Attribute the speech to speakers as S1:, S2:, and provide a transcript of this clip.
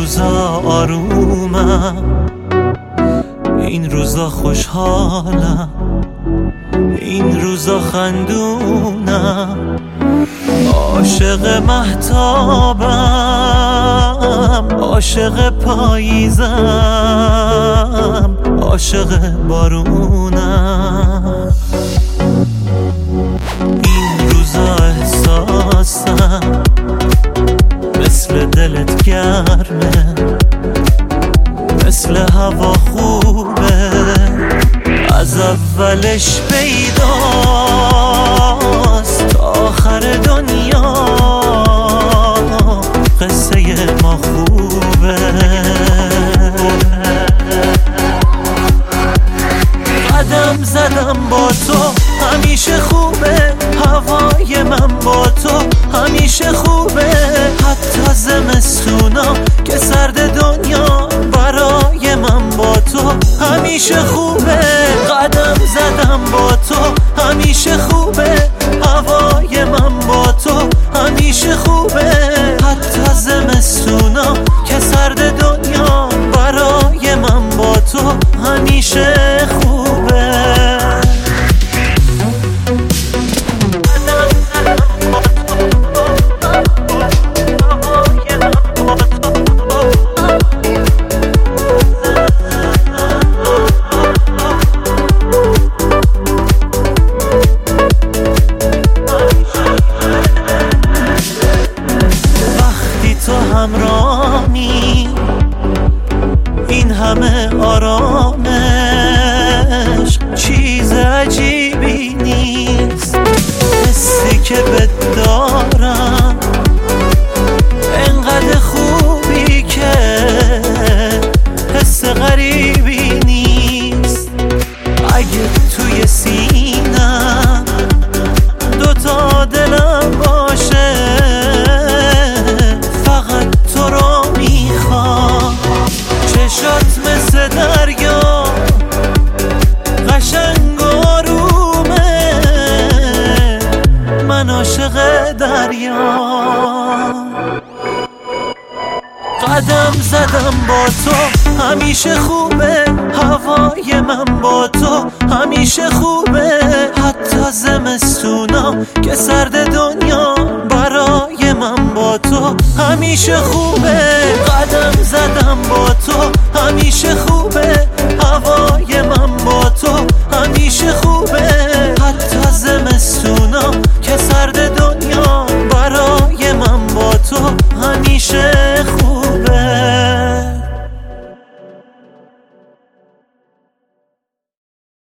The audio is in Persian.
S1: روزا آرومم، این روزا خوشحالم، این روزا خندونم، عاشق مهتابم، عاشق پاییزم، عاشق بارونم. این روزا احساسم مثل دلت گرمه، مثل هوا خوبه، از اولش پیداست تا آخر دنیا قصه ما خوبه. قدم زدم با تو همیشه خوبه، هوای من با تو همیشه خوبه، حتی زمستونا که سرد دنیا برای من با تو همیشه خوبه. قدم زدم با تو همیشه خوبه، هوای من با تو همیشه خوبه، حتی زمستونا که سرد دنیا برای من با تو همیشه خوبه. همراهی این همه آرامش چیز عجیبی نیست، حسی که بهت دارم انقدر خوبی که حس غریبی نیست. اگه توی سینم دوتا دلم باشه چشات مثل دریا قشنگ آرومه، من عاشق دریا. قدم زدم با تو همیشه خوبه، هوای من با تو همیشه خوبه، حتی زمستونا که سرد دنیا برای من با تو همیشه خوبه. قدم زدم با تو همیشه خوبه،